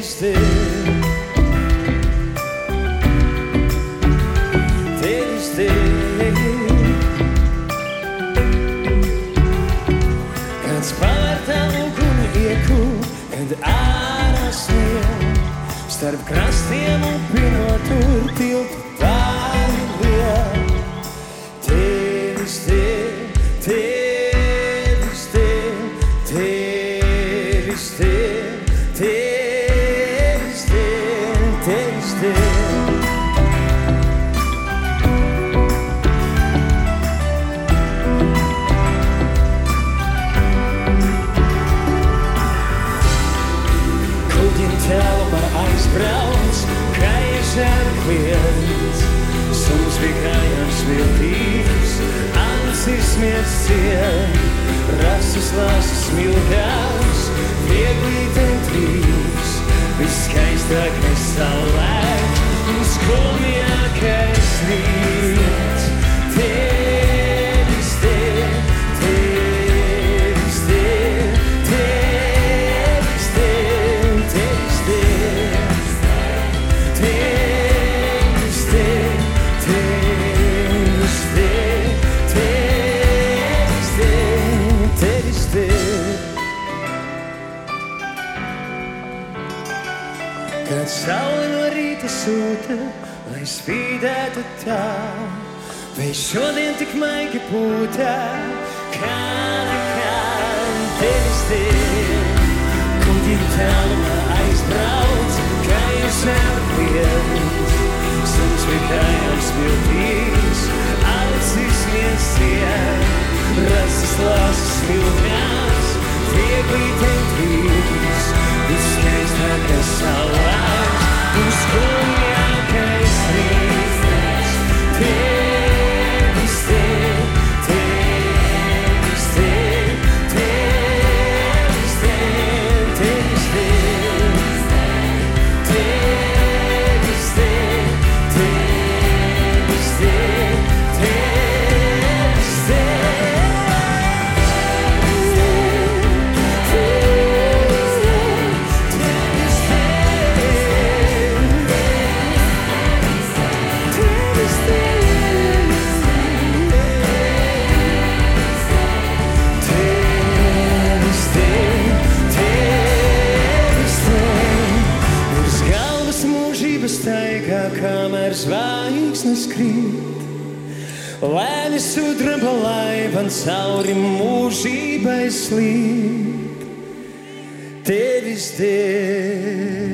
tevis dēļ. Tevis dēļ. Kad spārtā uguni ieku, kad ārā snieg, starp krastiem upinot tur tiltu tāli liek. Tevis dēļ, tevis dēļ, tevis dēļ, tevis dēļ, tevis dēļ. Kuģim tēlu par aizbrauc, kā iešēra klients. Suns bija kājām smiltīs, ansis smiedz ciet. Rases lāsas smilgās, viegli tentrīs. Viskaistākais saulēt un skumjākais rīts. Tevis dēļ, tevis dēļ, tevis dēļ, tevis dēļ. Tevis dēļ, tevis dēļ, tevis dēļ, tevis dēļ. Kad saule no rīta sūta, lai spīdētu tā, vai šodien tik maigi pūtā, kā nekad. Tevis dēļ, kuģim tālumā aizbrauc, kā jūs nevakiet. Suns bija kājām smiltīs, acis smiedz ciet. Rases lāsas smilgās, viegli tentrīs. Viskaistākais saulēks un skumjākais rīts. Tevis dēļ, tevis dēļ, tevis dēļ, tevis dēļ. Tevis dēļ, tevis dēļ, tevis dēļ. Staigā, kamēr zvaigznes krīt, lēni sudraba laiva cauri mūžībai slīd. Tevis dēļ.